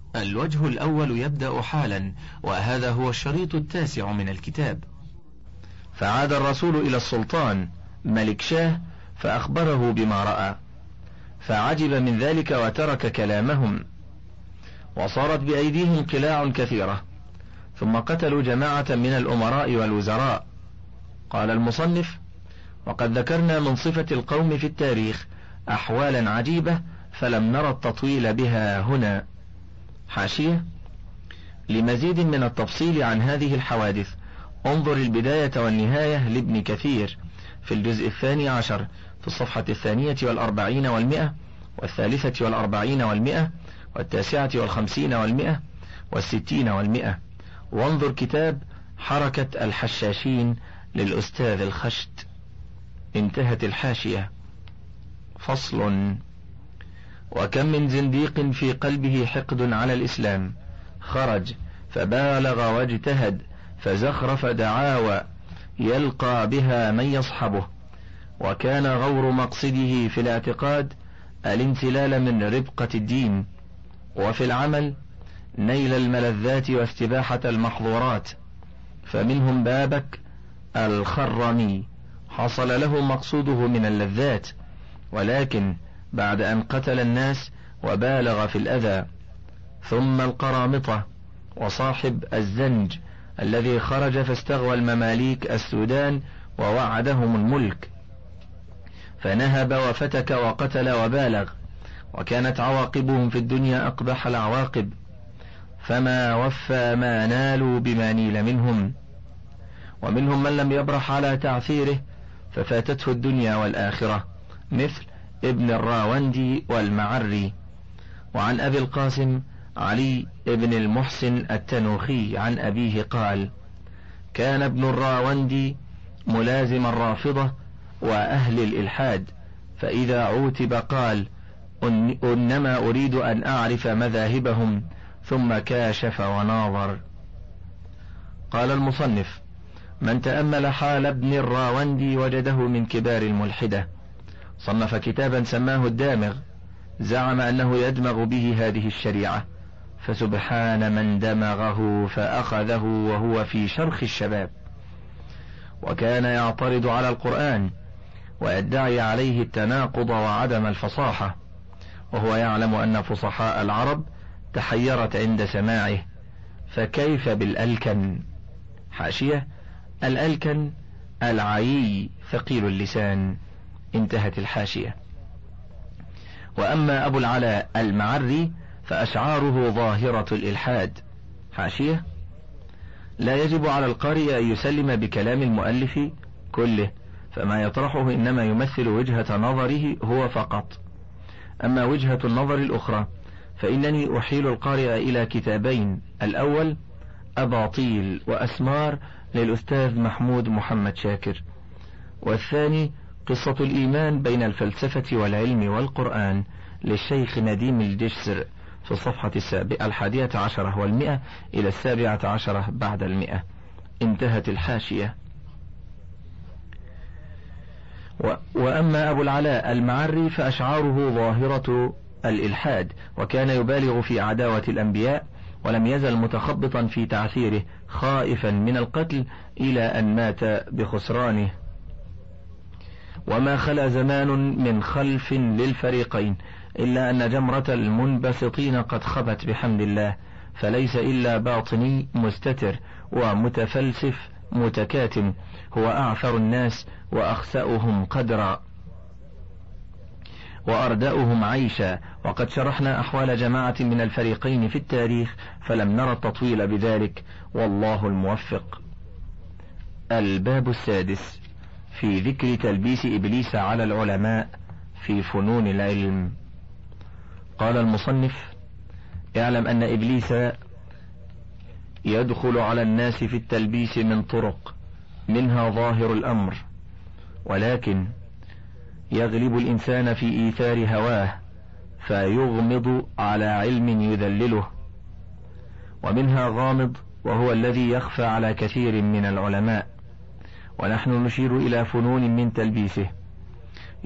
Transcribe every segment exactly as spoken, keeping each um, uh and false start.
الوجه الأول يبدأ حالا، وهذا هو الشريط التاسع من الكتاب. فعاد الرسول إلى السلطان ملك شاه فأخبره بما رأى، فعجب من ذلك وترك كلامهم، وصارت بأيديهم قلاع كثيرة، ثم قتلوا جماعة من الأمراء والوزراء. قال المصنف: وقد ذكرنا من صفة القوم في التاريخ أحوالا عجيبة فلم نرى التطويل بها هنا. حاشية: لمزيد من التفصيل عن هذه الحوادث انظر البداية والنهاية لابن كثير في الجزء الثاني عشر في الصفحة الثانية والأربعين والمئة، والثالثة والأربعين والمئة، والتاسعة والخمسين والمئة، والستين والمئة، وانظر كتاب حركة الحشاشين للأستاذ الخشت. انتهت الحاشية. فصل: وكم من زنديق في قلبه حقد على الإسلام خرج فبالغ واجتهد فزخرف دعاوى يلقى بها من يصحبه، وكان غور مقصده في الاعتقاد الانسلال من ربقة الدين، وفي العمل نيل الملذات واستباحة المحظورات. فمنهم بابك الخرمي حصل له مقصوده من اللذات، ولكن بعد أن قتل الناس وبالغ في الأذى. ثم القرامطة وصاحب الزنج الذي خرج فاستغوى المماليك السودان ووعدهم الملك، فنهب وفتك وقتل وبالغ، وكانت عواقبهم في الدنيا أقبح العواقب، فما وفى ما نالوا بما نيل منهم. ومنهم من لم يبرح على تعثيره ففاتته الدنيا والآخرة، مثل ابن الراوندي والمعري. وعن أبي القاسم علي ابن المحسن التنوخي عن أبيه قال: كان ابن الراوندي ملازم الرافضة وأهل الإلحاد، فإذا عوتب قال: إنما أريد أن أعرف مذاهبهم، ثم كاشف وناظر. قال المصنف: من تأمل حال ابن الراوندي وجده من كبار الملحدة. صنف كتابا سماه الدامغ، زعم أنه يدمغ به هذه الشريعة، فسبحان من دمغه فأخذه وهو في شرخ الشباب. وكان يعترض على القرآن ويدعي عليه التناقض وعدم الفصاحة، وهو يعلم أن فصحاء العرب تحيرت عند سماعه، فكيف بالألكن؟ حاشية: الألكن العيي ثقيل اللسان. انتهت الحاشية. وأما أبو العلاء المعري فأشعاره ظاهرة الإلحاد. حاشية: لا يجب على القارئ أن يسلم بكلام المؤلف كله، فما يطرحه إنما يمثل وجهة نظره هو فقط. أما وجهة النظر الأخرى فإنني أحيل القارئ إلى كتابين: الأول أباطيل وأسمار للأستاذ محمود محمد شاكر، والثاني قصة الإيمان بين الفلسفة والعلم والقرآن للشيخ نديم الجسر في الصفحة السابعة الحادية عشرة والمئة إلى السابعة عشرة بعد المئة. انتهت الحاشية. و... وأما أبو العلاء المعري فأشعاره ظاهرة الإلحاد، وكان يبالغ في عداوة الأنبياء، ولم يزل متخبطا في تعثيره خائفا من القتل إلى أن مات بخسرانه. وما خلا زمان من خلف للفريقين إلا أن جمرة المنبسطين قد خبت بحمد الله، فليس إلا باطني مستتر ومتفلسف متكاتم هو أعثر الناس وأخسأهم قدرا وأردأهم عيشا. وقد شرحنا أحوال جماعة من الفريقين في التاريخ فلم نرى التطويل بذلك، والله الموفق. الباب السادس في ذكر تلبيس إبليس على العلماء في فنون العلم. قال المصنف: اعلم أن إبليس يدخل على الناس في التلبيس من طرق، منها ظاهر الأمر، ولكن يغلب الإنسان في إيثار هواه فيغمض على علم يذلله، ومنها غامض وهو الذي يخفى على كثير من العلماء. ونحن نشير إلى فنون من تلبيسه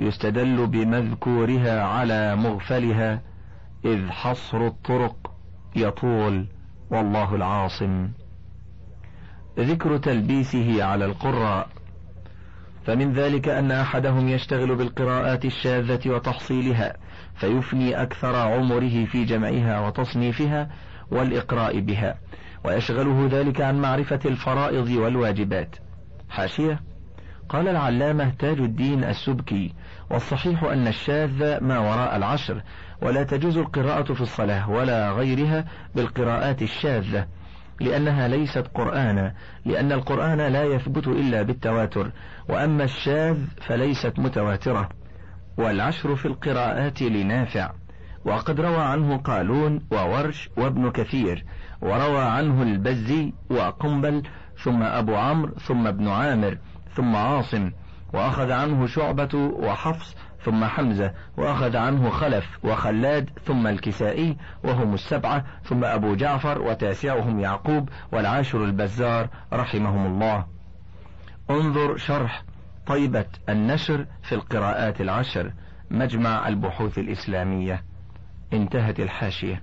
يستدل بمذكورها على مغفلها، إذ حصر الطرق يطول والله العاصم. ذكر تلبيسه على القراء. فمن ذلك أن أحدهم يشتغل بالقراءات الشاذة وتحصيلها فيفني أكثر عمره في جمعها وتصنيفها والإقراء بها، ويشغله ذلك عن معرفة الفرائض والواجبات. حاشية: قال العلامة تاج الدين السبكي: والصحيح أن الشاذ ما وراء العشر، ولا تجوز القراءة في الصلاة ولا غيرها بالقراءات الشاذة، لأنها ليست قرآنا، لأن القرآن لا يثبت إلا بالتواتر، وأما الشاذ فليست متواترة. والعشر في القراءات لنافع، وقد روى عنه قالون وورش وابن كثير، وروى عنه البزي وقنبل، ثم أبو عمرو، ثم ابن عامر، ثم عاصم، وأخذ عنه شعبة وحفص، ثم حمزة، وأخذ عنه خلف وخلاد، ثم الكسائي، وهم السبعة، ثم أبو جعفر، وتاسعهم يعقوب، والعاشر البزار رحمهم الله. انظر شرح طيبة النشر في القراءات العشر، مجمع البحوث الإسلامية. انتهت الحاشية.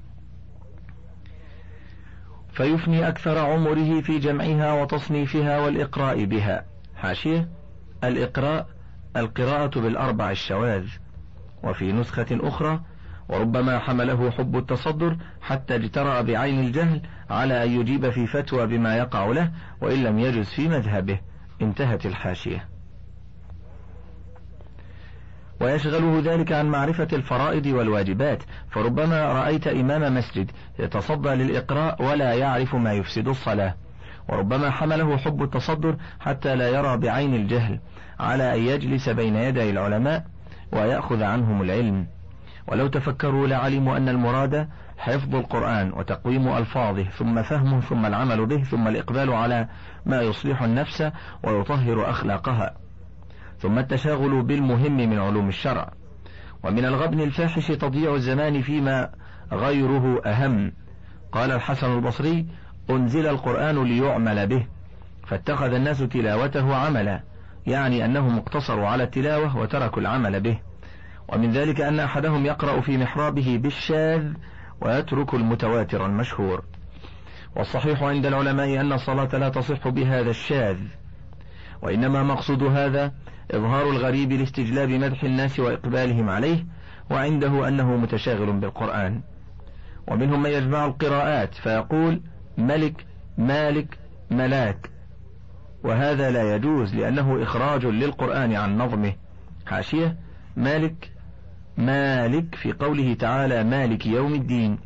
فيفني أكثر عمره في جمعها وتصنيفها والإقراء بها. حاشية: الإقراء القراءة بالأربع الشواذ. وفي نسخة أخرى: وربما حمله حب التصدر حتى اجترأ بعين الجهل على أن يجيب في فتوى بما يقع له وإن لم يجز في مذهبه. انتهت الحاشية. ويشغله ذلك عن معرفة الفرائض والواجبات، فربما رأيت إمام مسجد يتصدى للإقراء ولا يعرف ما يفسد الصلاة. وربما حمله حب التصدر حتى لا يرى بعين الجهل على أن يجلس بين يدي العلماء ويأخذ عنهم العلم. ولو تفكروا لعلموا أن المراد حفظ القرآن وتقويم ألفاظه، ثم فهمه، ثم العمل به، ثم الإقبال على ما يصلح النفس ويطهر أخلاقها، ثم التشاغل بالمهم من علوم الشرع. ومن الغبن الفاحش تضييع الزمان فيما غيره أهم. قال الحسن البصري: أنزل القرآن ليعمل به، فاتخذ الناس تلاوته عملا، يعني أنهم اقتصروا على التلاوة وتركوا العمل به. ومن ذلك أن أحدهم يقرأ في محرابه بالشاذ ويترك المتواتر المشهور. والصحيح عند العلماء أن الصلاة لا تصح بهذا الشاذ، وإنما مقصود هذا إظهار الغريب لاستجلاب مدح الناس وإقبالهم عليه، وعنده أنه متشاغل بالقرآن. ومنهم من يجمع القراءات فيقول ملك، مالك، ملاك، وهذا لا يجوز لأنه إخراج للقرآن عن نظمه. حاشية: مالك مالك في قوله تعالى مالك يوم الدين.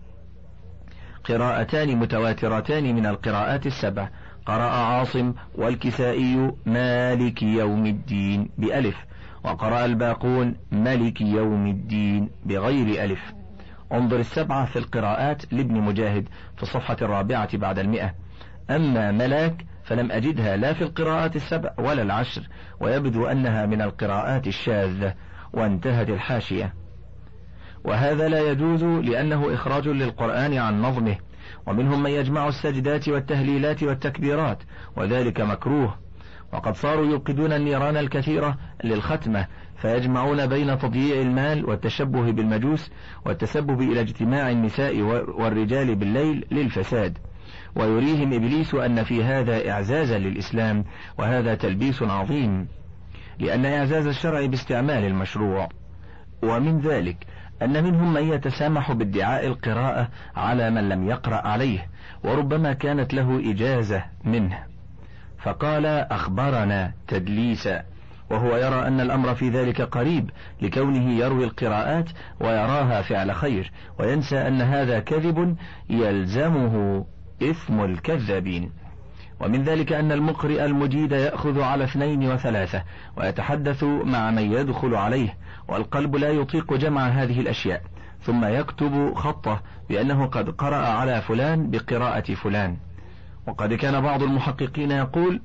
قراءتان متواترتان من القراءات السبع، قرأ عاصم والكسائي مالك يوم الدين بألف، وقرأ الباقون ملك يوم الدين بغير ألف. انظر السبعة في القراءات لابن مجاهد في الصفحة الرابعة بعد المئة. أما ملاك فلم أجدها لا في القراءات السبع ولا العشر، ويبدو أنها من القراءات الشاذة. وانتهت الحاشية. وهذا لا يجوز لأنه إخراج للقرآن عن نظمه. ومنهم من يجمع السجدات والتهليلات والتكبيرات، وذلك مكروه. وقد صاروا يوقدون النيران الكثيرة للختمة، فيجمعون بين تضييع المال والتشبه بالمجوس والتسبب إلى اجتماع النساء والرجال بالليل للفساد. ويريهم إبليس أن في هذا إعزازا للإسلام، وهذا تلبيس عظيم، لأن إعزاز الشرع باستعمال المشروع. ومن ذلك أن منهم من يتسامح بادعاء القراءة على من لم يقرأ عليه، وربما كانت له إجازة منه، فقال أخبرنا تدليسا، وهو يرى أن الأمر في ذلك قريب لكونه يروي القراءات ويراها فعل خير، وينسى أن هذا كذب يلزمه إثم الكذابين. ومن ذلك أن المقرئ المجيد يأخذ على اثنين وثلاثة ويتحدث مع من يدخل عليه، والقلب لا يطيق جمع هذه الأشياء، ثم يكتب خطه بأنه قد قرأ على فلان بقراءة فلان. وقد كان بعض المحققين يقول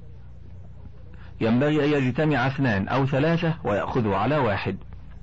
ينبغي أن يجتمع اثنان أو ثلاثة ويأخذوا على واحد.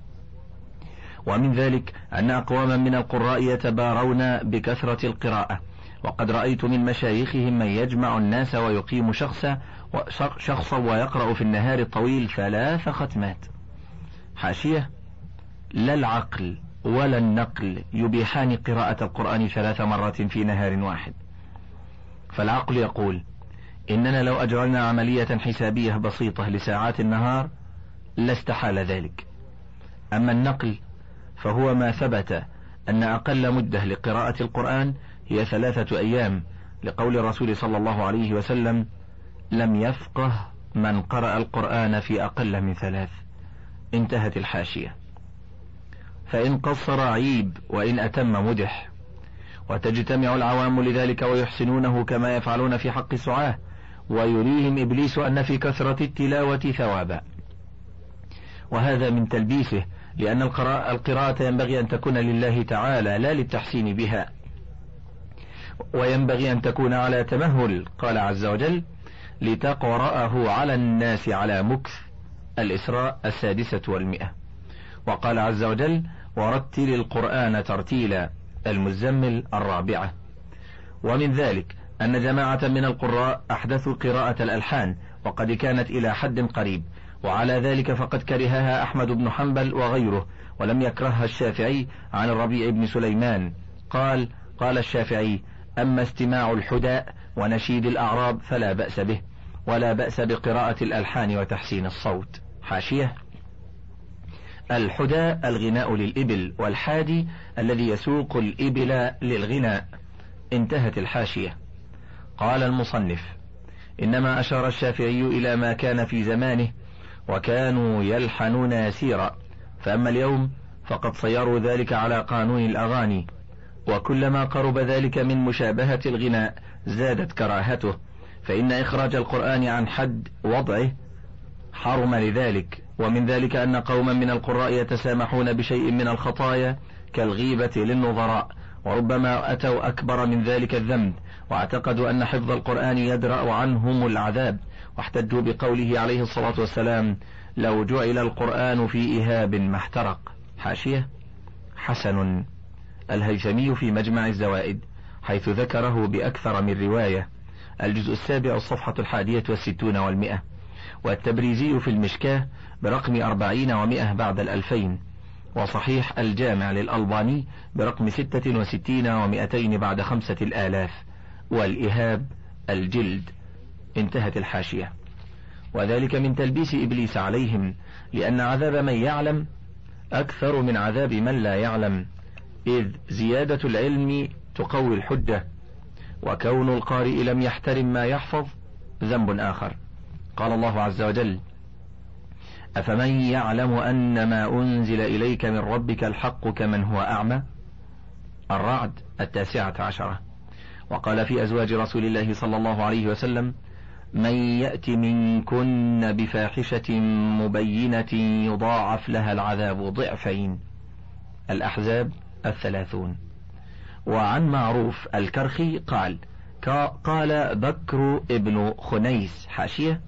ومن ذلك أن أقواما من القراء يتبارون بكثرة القراءة، وقد رأيت من مشايخهم من يجمع الناس ويقيم شخصا شخصا ويقرأ في النهار الطويل ثلاث ختمات. حاشية: لا العقل ولا النقل يبيحان قراءة القرآن ثلاث مرات في نهار واحد. فالعقل يقول إننا لو أجرينا عملية حسابية بسيطة لساعات النهار لاستحال ذلك. أما النقل فهو ما ثبت أن أقل مدة لقراءة القرآن هي ثلاثة أيام، لقول الرسول صلى الله عليه وسلم: لم يفقه من قرأ القرآن في أقل من ثلاث. انتهت الحاشية. فإن قصر عيب وإن أتم مدح، وتجتمع العوام لذلك ويحسنونه كما يفعلون في حق السعاة، ويريهم إبليس أن في كثرة التلاوة ثوابا. وهذا من تلبيسه، لأن القراءة ينبغي أن تكون لله تعالى لا للتحسين بها، وينبغي أن تكون على تمهل. قال عز وجل: لتقرأه على الناس على مكث، الإسراء السادسة والمئة. وقال عز وجل: ورتل القرآن ترتيلا، المزمل الرابعة. ومن ذلك أن جماعة من القراء أحدثوا قراءة الألحان، وقد كانت إلى حد قريب، وعلى ذلك فقد كرهها أحمد بن حنبل وغيره، ولم يكرهها الشافعي عن الربيع بن سليمان قال: قال الشافعي: أما استماع الحداء ونشيد الأعراب فلا بأس به، ولا بأس بقراءة الألحان وتحسين الصوت. حاشية: الحداء الغناء للإبل، والحادي الذي يسوق الإبل للغناء. انتهت الحاشية. قال المصنف: إنما أشار الشافعي إلى ما كان في زمانه، وكانوا يلحنون يسيرا، فأما اليوم فقد صيروا ذلك على قانون الأغاني، وكلما قرب ذلك من مشابهة الغناء زادت كراهته، فإن إخراج القرآن عن حد وضعه حرم لذلك. ومن ذلك أن قوما من القراء يتسامحون بشيء من الخطايا كالغيبة للنظراء، وربما أتوا أكبر من ذلك الذنب، واعتقدوا أن حفظ القرآن يدرأ عنهم العذاب، واحتجوا بقوله عليه الصلاة والسلام: لو جعل القرآن في إهاب ما احترق. حاشية: حسن. الهيثمي في مجمع الزوائد حيث ذكره بأكثر من رواية، الجزء السابع الصفحة الحادية والستون والمئة، والتبريزي في المشكاة برقم أربعين ومئة بعد الألفين، وصحيح الجامع للألباني برقم ستة وستين ومئتين بعد خمسة الآلاف، والإهاب الجلد. انتهت الحاشية. وذلك من تلبيس إبليس عليهم، لأن عذاب من يعلم أكثر من عذاب من لا يعلم، إذ زيادة العلم تقوي الحجة، وكون القارئ لم يحترم ما يحفظ ذنب آخر. قال الله عز وجل: أفمن يعلم أن ما أنزل إليك من ربك الحق كمن هو أعمى. الرعد التاسعة عشرة. وقال في أزواج رسول الله صلى الله عليه وسلم: من يأت منكن بفاحشة مبينة يضاعف لها العذاب ضعفين، الأحزاب الثلاثون. وعن معروف الكرخي قال: قال بكر ابن خنيس. حاشية: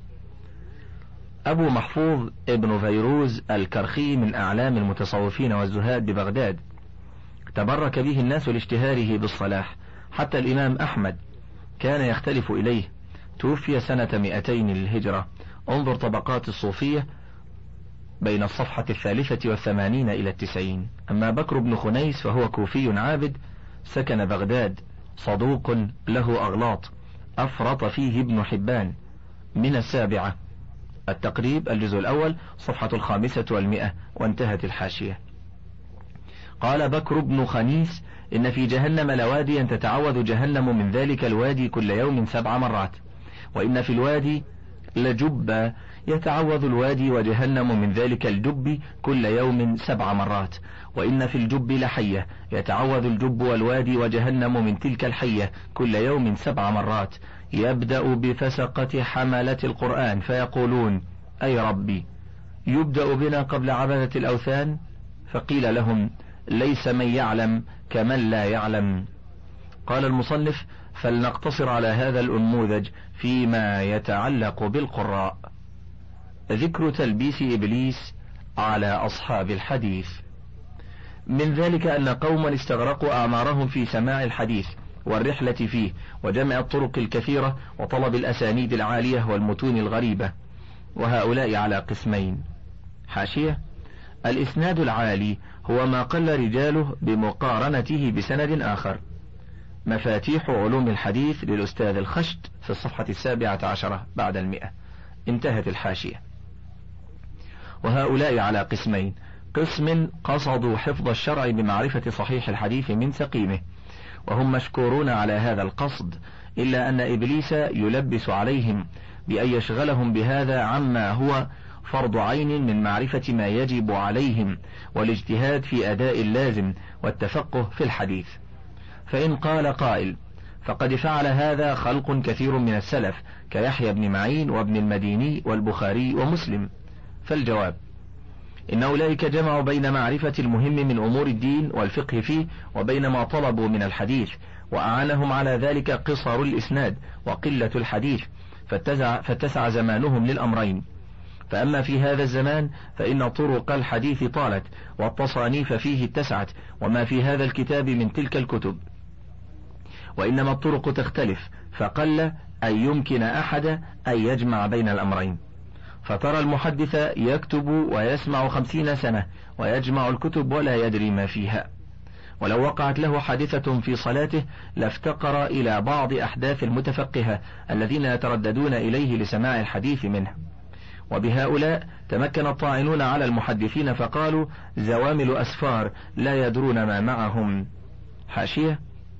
أبو محفوظ ابن فيروز الكرخي من أعلام المتصوفين والزهاد ببغداد، تبرك به الناس لاشتهاره بالصلاح، حتى الإمام أحمد كان يختلف إليه. توفي سنة مئتين للهجرة. انظر طبقات الصوفية بين الصفحة الثالثة والثمانين إلى التسعين. أما بكر بن خنيس فهو كوفي عابد، سكن بغداد، صدوق له أغلاط، أفرط فيه ابن حبان. من السابعة. التقريب الجزء الأول صفحة الخامسة والمئة، وانتهت الحاشية. قال بكر بن خنيس: إن في جهنم لواديا تتعوذ جهنم من ذلك الوادي كل يوم سبع مرات، وإن في الوادي لجب يتعوذ الوادي وجهنم من ذلك الجب كل يوم سبع مرات، وإن في الجب لحية يتعوذ الجب والوادي وجهنم من تلك الحية كل يوم سبع مرات. يبدأ بفسقة حملة القرآن فيقولون: أي ربي، يبدأ بنا قبل عبادة الأوثان؟ فقيل لهم: ليس من يعلم كمن لا يعلم. قال المصنف: فلنقتصر على هذا الأنموذج فيما يتعلق بالقراء. ذكر تلبيس إبليس على أصحاب الحديث. من ذلك أن قوما استغرقوا أعمارهم في سماع الحديث والرحلة فيه، وجمع الطرق الكثيرة، وطلب الأسانيد العالية والمتون الغريبة، وهؤلاء على قسمين. حاشية: الإسناد العالي هو ما قل رجاله بمقارنته بسند آخر. مفاتيح علوم الحديث للأستاذ الخشت في الصفحة السابعة عشرة بعد المئة. انتهت الحاشية. وهؤلاء على قسمين: قسم قصدوا حفظ الشرع بمعرفة صحيح الحديث من سقيمه، وهم مشكورون على هذا القصد، إلا أن إبليس يلبس عليهم بأن يشغلهم بهذا عما هو فرض عين من معرفة ما يجب عليهم والاجتهاد في أداء اللازم والتفقه في الحديث. فإن قال قائل: فقد فعل هذا خلق كثير من السلف كيحيى بن معين وابن المديني والبخاري ومسلم، فالجواب: إن أولئك جمعوا بين معرفة المهم من أمور الدين والفقه فيه وبين ما طلبوا من الحديث، وأعانهم على ذلك قصر الإسناد وقلة الحديث، فاتسع, فاتسع زمانهم للأمرين. فأما في هذا الزمان فإن طرق الحديث طالت والتصانيف فيه اتسعت، وما في هذا الكتاب من تلك الكتب، وإنما الطرق تختلف، فقل أن يمكن أحد أن يجمع بين الأمرين. فترى المحدث يكتب ويسمع خمسين سنة ويجمع الكتب ولا يدري ما فيها، ولو وقعت له حادثة في صلاته لافتقر إلى بعض أحداث المتفقهة الذين يترددون إليه لسماع الحديث منه. وبهؤلاء تمكن الطاعنون على المحدثين فقالوا: زوامل أسفار لا يدرون ما معهم. حاشية: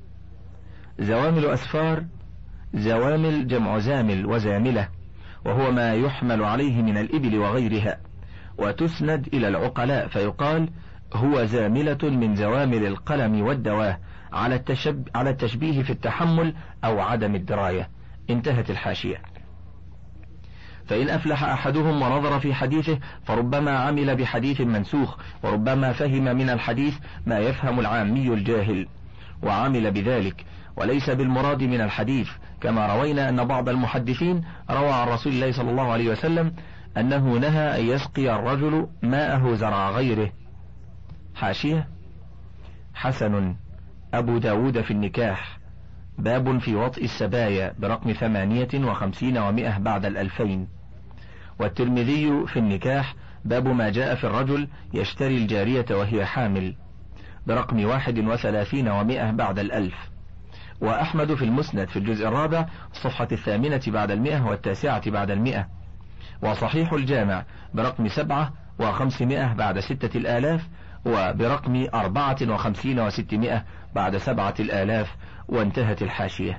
زوامل أسفار، زوامل جمع زامل وزاملة، وهو ما يحمل عليه من الإبل وغيرها، وتسند إلى العقلاء فيقال: هو زاملة من زوامل القلم والدواه، على, التشب على التشبيه في التحمل أو عدم الدراية. انتهت الحاشية. فإن أفلح أحدهم ونظر في حديثه فربما عمل بحديث منسوخ، وربما فهم من الحديث ما يفهم العامي الجاهل وعمل بذلك، وليس بالمراد من الحديث، كما روينا أن بعض المحدثين روى عن رسول الله صلى الله عليه وسلم أنه نهى أن يسقي الرجل ماءه زرع غيره. حاشية: حسن أبو داود في النكاح، باب في وطئ السبايا برقم ثمانية وخمسين ومئة بعد الألفين. والترمذي في النكاح باب ما جاء في الرجل يشتري الجارية وهي حامل برقم واحد وثلاثين ومئة بعد الألف. وأحمد في المسند في الجزء الرابع الصفحة الثامنة بعد المئة والتاسعة بعد المئة. وصحيح الجامع برقم سبعة وخمسمائة بعد ستة الآلاف، وبرقم أربعة وخمسين وستمائة بعد سبعة الآلاف. وانتهت الحاشية.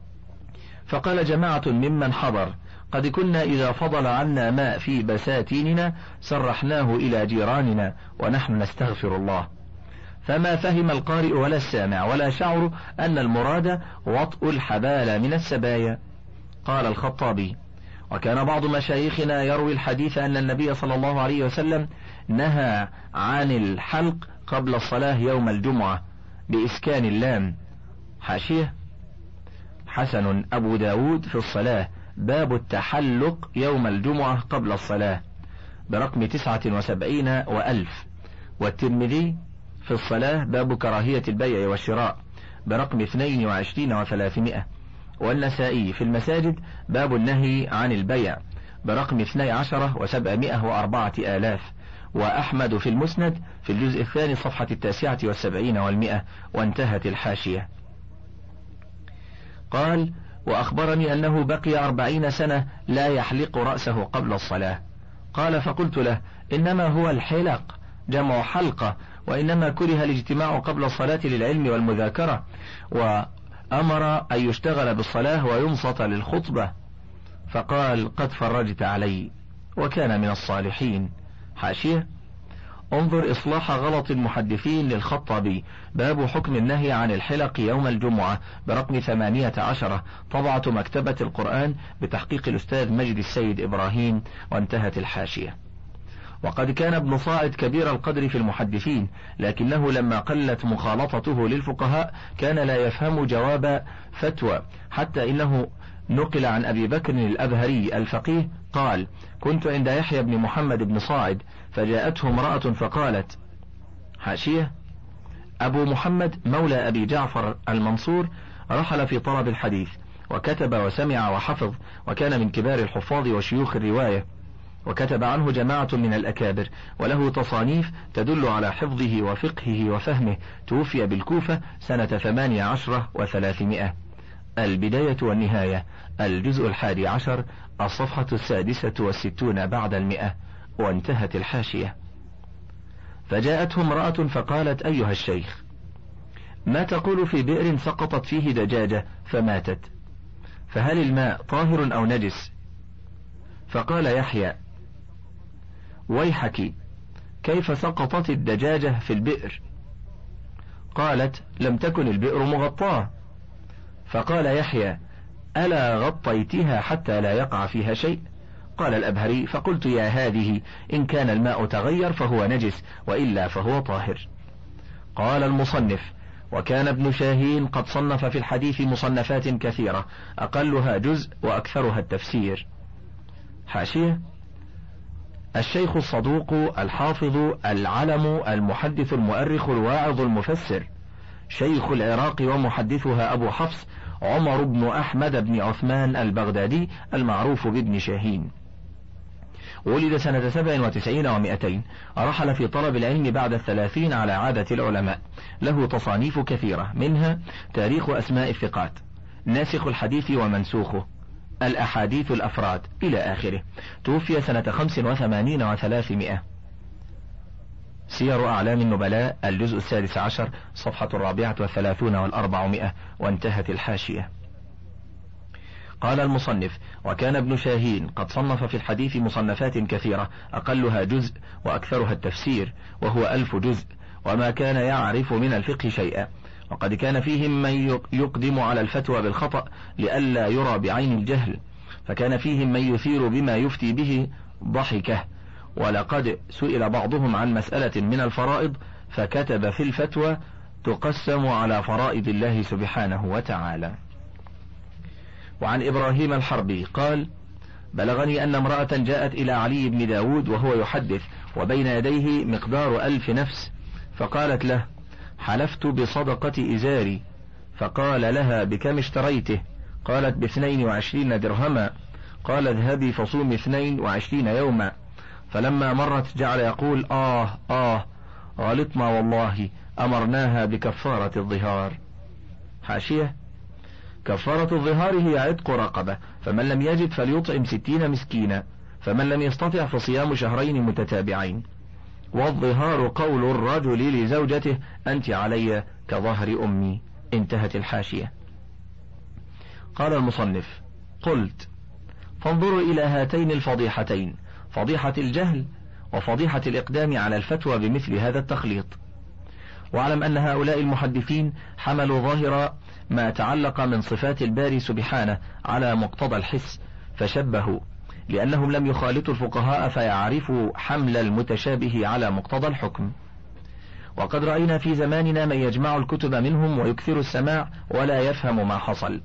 فقال جماعة ممن حضر: قد كنا إذا فضل عنا ماء في بساتيننا سرحناه إلى جيراننا ونحن نستغفر الله. فما فهم القارئ ولا السامع ولا شعر أن المراد وطء الحبال من السبايا. قال الخطابي: وكان بعض مشايخنا يروي الحديث أن النبي صلى الله عليه وسلم نهى عن الحلق قبل الصلاة يوم الجمعة بإسكان اللام. حاشية: حسن أبو داود في الصلاة باب التحلق يوم الجمعة قبل الصلاة برقم تسعة وسبعين وألف. والترمذي في الصلاة باب كراهية البيع والشراء برقم اثنين وعشرين وثلاثمائة. والنسائي في المساجد باب النهي عن البيع برقم اثني عشر وسبعمائة وأربعة آلاف. وأحمد في المسند في الجزء الثاني صفحة التاسعة والسبعين والمئة. وانتهت الحاشية. قال: وأخبرني أنه بقي أربعين سنة لا يحلق رأسه قبل الصلاة. قال: فقلت له: إنما هو الحلق جمع حلقة، وإنما كره الاجتماع قبل الصلاة للعلم والمذاكرة، وأمر أن يشتغل بالصلاة وينصت للخطبة. فقال: قد فرجت علي، وكان من الصالحين. حاشية: انظر إصلاح غلط المحدثين للخطابي باب حكم النهي عن الحلق يوم الجمعة برقم ثمانية عشر، طبعة مكتبة القرآن بتحقيق الأستاذ مجد السيد إبراهيم. وانتهت الحاشية. وقد كان ابن صاعد كبير القدر في المحدثين، لكنه لما قلت مخالطته للفقهاء كان لا يفهم جواب فتوى، حتى إنه نقل عن أبي بكر الأبهري الفقيه قال: كنت عند يحيى بن محمد بن صاعد فجاءته امرأة فقالت. حاشية: أبو محمد مولى أبي جعفر المنصور رحل في طلب الحديث، وكتب وسمع وحفظ، وكان من كبار الحفاظ وشيوخ الرواية، وكتب عنه جماعة من الأكابر، وله تصانيف تدل على حفظه وفقهه وفهمه. توفي بالكوفة سنة ثمانية عشر وثلاثمائة. البداية والنهاية، الجزء الحادي عشر، الصفحة السادسة والستون بعد المئة. وانتهت الحاشية. فجاءته امرأة فقالت: أيها الشيخ، ما تقول في بئر سقطت فيه دجاجة فماتت، فهل الماء طاهر أو نجس؟ فقال يحيى: ويحك، كيف سقطت الدجاجة في البئر؟ قالت: لم تكن البئر مغطاة. فقال يحيى: ألا غطيتها حتى لا يقع فيها شيء؟ قال الأبهري: فقلت: يا هذه، إن كان الماء تغير فهو نجس، وإلا فهو طاهر. قال المصنف: وكان ابن شاهين قد صنف في الحديث مصنفات كثيرة، أقلها جزء وأكثرها التفسير. حاشية: الشيخ الصدوق الحافظ العلم المحدث المؤرخ الواعظ المفسر، شيخ العراق ومحدثها أبو حفص عمر بن أحمد بن عثمان البغدادي المعروف بابن شاهين. ولد سنة سبع وتسعين ومائتين. رحل في طلب العلم بعد الثلاثين على عادة العلماء. له تصانيف كثيرة، منها تاريخ أسماء الثقات، ناسخ الحديث ومنسوخه، الأحاديث الأفراد، إلى آخره. توفي سنة خمس وثمانين وثلاثمائة. سير أعلام النبلاء، الجزء السادس عشر، صفحة الرابعة والثلاثون والأربعمائة. وانتهت الحاشية. قال المصنف: وكان ابن شاهين قد صنف في الحديث مصنفات كثيرة، أقلها جزء وأكثرها التفسير، وهو ألف جزء، وما كان يعرف من الفقه شيئا. وقد كان فيهم من يقدم على الفتوى بالخطأ لئلا يرى بعين الجهل، فكان فيهم من يثير بما يفتي به ضحكه. ولقد سئل بعضهم عن مسألة من الفرائض فكتب في الفتوى: تقسم على فرائض الله سبحانه وتعالى. وعن إبراهيم الحربي قال: بلغني أن امرأة جاءت إلى علي بن داود وهو يحدث، وبين يديه مقدار ألف نفس، فقالت له: حلفت بصدقة إزاري. فقال لها: بكم اشتريته؟ قالت: باثنين وعشرين درهما. قال: اذهبي فصومي اثنين وعشرين يوما. فلما مرت جعل يقول: آه آه غلطنا والله، أمرناها بكفارة الظهار. حاشية: كفارة الظهار هي عتق رقبة، فمن لم يجد فليطعم ستين مسكينا، فمن لم يستطع فصيام شهرين متتابعين. والظهار قول الرجل لزوجته: أنت علي كظهر أمي. انتهت الحاشية. قال المصنف: قلت: فانظروا إلى هاتين الفضيحتين، فضيحة الجهل وفضيحة الإقدام على الفتوى بمثل هذا التخليط. واعلم أن هؤلاء المحدثين حملوا ظاهر ما تعلق من صفات الباري سبحانه على مقتضى الحس، فشبهوا، لأنهم لم يخالطوا الفقهاء فيعرفوا حمل المتشابه على مقتضى الحكم. وقد رأينا في زماننا من يجمع الكتب منهم ويكثر السماع ولا يفهم ما حصل،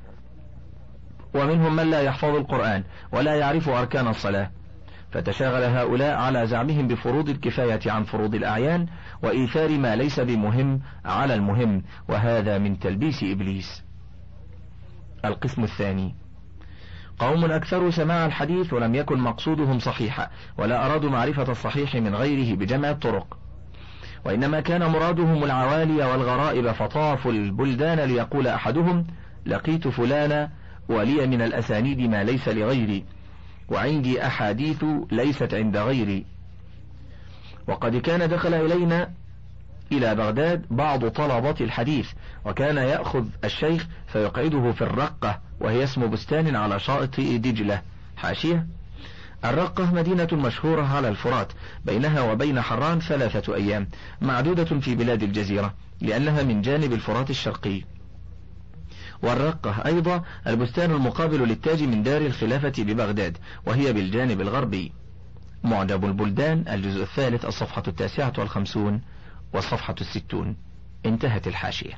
ومنهم من لا يحفظ القرآن ولا يعرف أركان الصلاة، فتشاغل هؤلاء على زعمهم بفروض الكفاية عن فروض الأعيان وإيثار ما ليس بمهم على المهم، وهذا من تلبيس إبليس. القسم الثاني: قوم أكثروا سماع الحديث ولم يكن مقصودهم صحيحا، ولا أرادوا معرفة الصحيح من غيره بجمع الطرق، وإنما كان مرادهم العوالي والغرائب، فطافوا البلدان ليقول أحدهم: لقيت فلانا ولي من الأسانيد ما ليس لغيري، وعندي أحاديث ليست عند غيري. وقد كان دخل إلينا إلى بغداد بعض طلبة الحديث، وكان يأخذ الشيخ فيقعده في الرقة، وهي اسم بستان على شاطئ دجلة. حاشية: الرقة مدينة مشهورة على الفرات، بينها وبين حران ثلاثة أيام، معدودة في بلاد الجزيرة لأنها من جانب الفرات الشرقي. والرقة أيضا البستان المقابل للتاج من دار الخلافة ببغداد، وهي بالجانب الغربي. معجب البلدان، الجزء الثالث، الصفحة التاسعة والخمسون والصفحة الستون. انتهت الحاشية.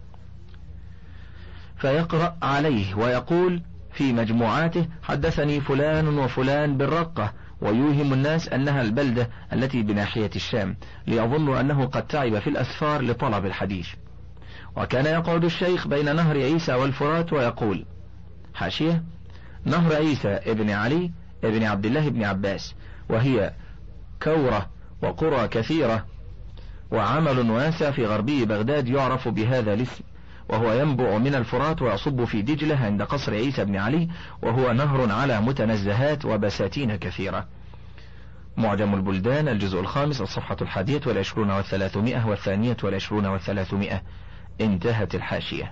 فيقرأ عليه ويقول في مجموعاته: حدثني فلان وفلان بالرقة، ويوهم الناس أنها البلدة التي بناحية الشام، ليظنوا أنه قد تعب في الأسفار لطلب الحديث. وكان يقعد الشيخ بين نهر عيسى والفرات ويقول: حاشية: نهر عيسى ابن علي ابن عبد الله بن عباس، وهي كورة وقرى كثيرة وعمل واسع في غربي بغداد يعرف بهذا الاسم، وهو ينبع من الفرات ويصب في دجلة عند قصر عيسى بن علي، وهو نهر على متنزهات وبساتين كثيرة. معجم البلدان الجزء الخامس الصفحة الحادية والعشرون والثلاثمائة والثانية والعشرون والثلاثمائة. انتهت الحاشية.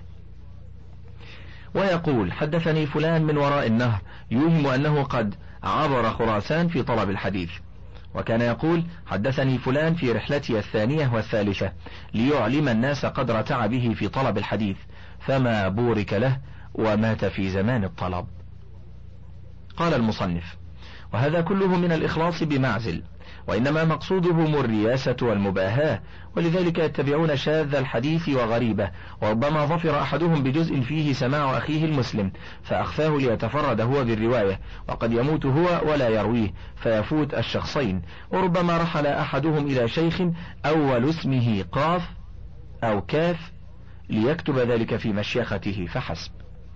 ويقول: حدثني فلان من وراء النهر، يوهم أنه قد عبر خراسان في طلب الحديث. وكان يقول: حدثني فلان في رحلتي الثانية والثالثة ليعلم الناس قدر تعبه في طلب الحديث، فما بورك له ومات في زمان الطلب. قال المصنف: وهذا كله من الإخلاص بمعزل، وإنما مقصودهم الرياسة والمباهاة، ولذلك يتبعون شاذ الحديث وغريبه، وربما ظفر أحدهم بجزء فيه سماع أخيه المسلم فأخفاه ليتفرد هو بالرواية، وقد يموت هو ولا يرويه فيفوت الشخصين، وربما رحل أحدهم إلى شيخ أول اسمه قاف أو كاف ليكتب ذلك في مشيخته فحسب.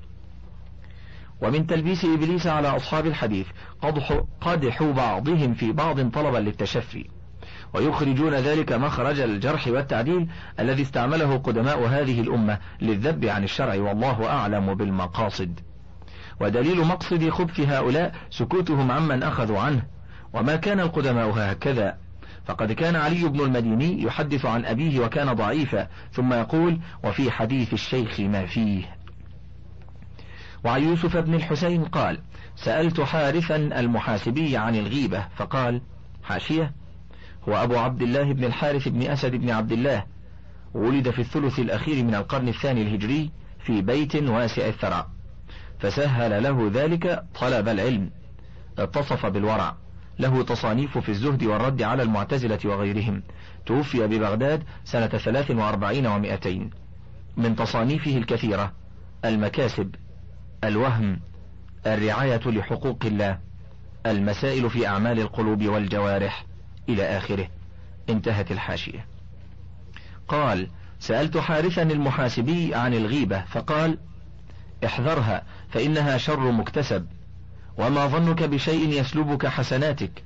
ومن تلبيس إبليس على أصحاب الحديث قدح, قدح بعضهم في بعض طلبا للتشفي، ويخرجون ذلك مخرج الجرح والتعديل الذي استعمله قدماء هذه الأمة للذب عن الشرع، والله أعلم بالمقاصد. ودليل مقصد خبث هؤلاء سكوتهم عمن أخذوا عنه، وما كان القدماء هكذا، فقد كان علي بن المديني يحدث عن أبيه وكان ضعيفا، ثم يقول: وفي حديث الشيخ ما فيه. وعن يوسف بن الحسين قال: سألت حارثا المحاسبي عن الغيبة فقال: حاشية: هو أبو عبد الله بن الحارث بن أسد بن عبد الله، ولد في الثلث الأخير من القرن الثاني الهجري في بيت واسع الثراء، فسهل له ذلك طلب العلم، اتصف بالورع، له تصانيف في الزهد والرد على المعتزلة وغيرهم، توفي ببغداد سنة ثلاث وأربعين ومائتين. من تصانيفه الكثيرة: المكاسب، الوهم، الرعاية لحقوق الله، المسائل في أعمال القلوب والجوارح، إلى آخره. انتهت الحاشية. قال: سألت حارثا المحاسبي عن الغيبة فقال: احذرها فإنها شر مكتسب، وما ظنك بشيء يسلبك حسناتك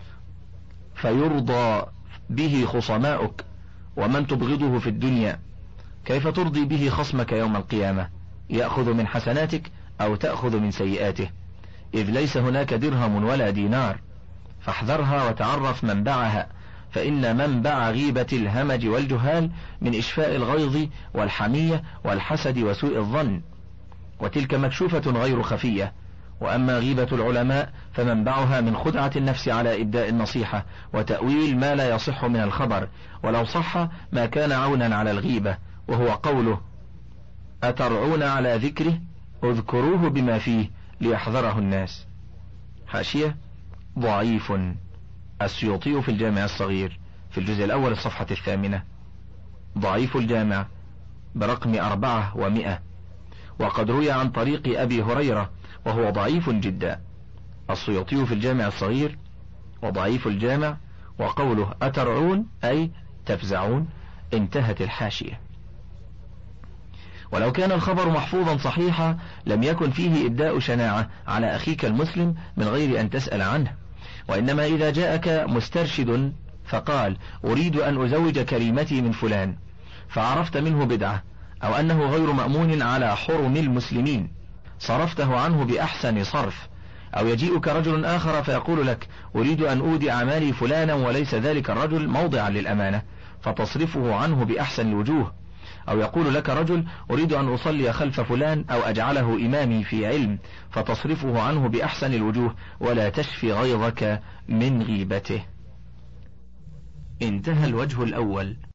فيرضى به خصماؤك، ومن تبغضه في الدنيا كيف ترضي به خصمك يوم القيامة، يأخذ من حسناتك أو تأخذ من سيئاته، إذ ليس هناك درهم ولا دينار، فاحذرها وتعرف منبعها، فإن منبع غيبة الهمج والجهال من إشفاء الغيظ والحمية والحسد وسوء الظن، وتلك مكشوفة غير خفية. وأما غيبة العلماء فمنبعها من خدعة النفس على إبداء النصيحة وتأويل ما لا يصح من الخبر، ولو صح ما كان عونا على الغيبة، وهو قوله: أترعون على ذكره اذكروه بما فيه ليحذره الناس. حاشية: ضعيف، السيوطي في الجامع الصغير في الجزء الأول الصفحة الثامنة، ضعيف الجامع برقم أربعة ومئة، وقد روي عن طريق أبي هريرة وهو ضعيف جدا. السيوطي في الجامع الصغير وضعيف الجامع، وقوله أترعون أي تفزعون. انتهت الحاشية. ولو كان الخبر محفوظا صحيحا لم يكن فيه إبداء شناعة على أخيك المسلم من غير أن تسأل عنه، وإنما إذا جاءك مسترشد فقال: أريد أن أزوج كريمتي من فلان، فعرفت منه بدعة أو أنه غير مأمون على حرم المسلمين، صرفته عنه بأحسن صرف. أو يجيئك رجل آخر فيقول لك: أريد أن أودع مالي فلانا وليس ذلك الرجل موضعا للأمانة، فتصرفه عنه بأحسن الوجوه. أو يقول لك رجل: أريد أن أصلي خلف فلان أو أجعله إمامي في علم، فتصرفه عنه بأحسن الوجوه ولا تشفي غيظك من غيبته. انتهى الوجه الأول.